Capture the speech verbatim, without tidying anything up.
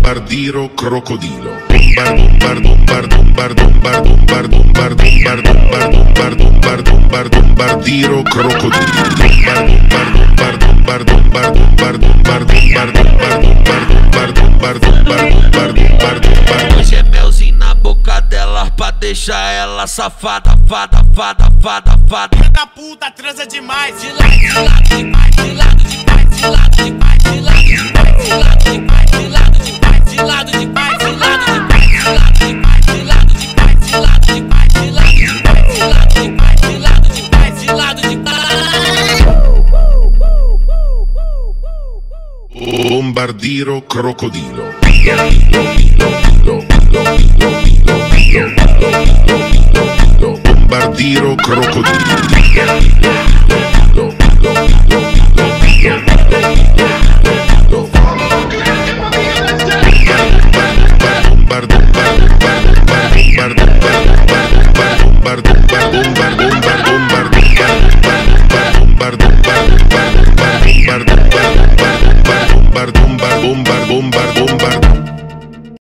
Bombardiro crocodilo. Bombardiro crocodilo. Hoje é melzinho na boca dela pra deixar ela safada, fada, fada, fada, fada. Filha da puta transa demais, de lado, de lado, de pai, de lado, de pai, de lado, de pai, de lado, de pai, de lado, de pai, de lado, de pai, de lado, de pai, de lado, de pai, de lado, de pai, de lado, de pai, de lado, de pai, de lado, de pai, de lado, de pai, de lado, de pai, de lado, de pai. Bombardiro crocodilo. Bombardiro crocodilo. Bombardiro crocodilo.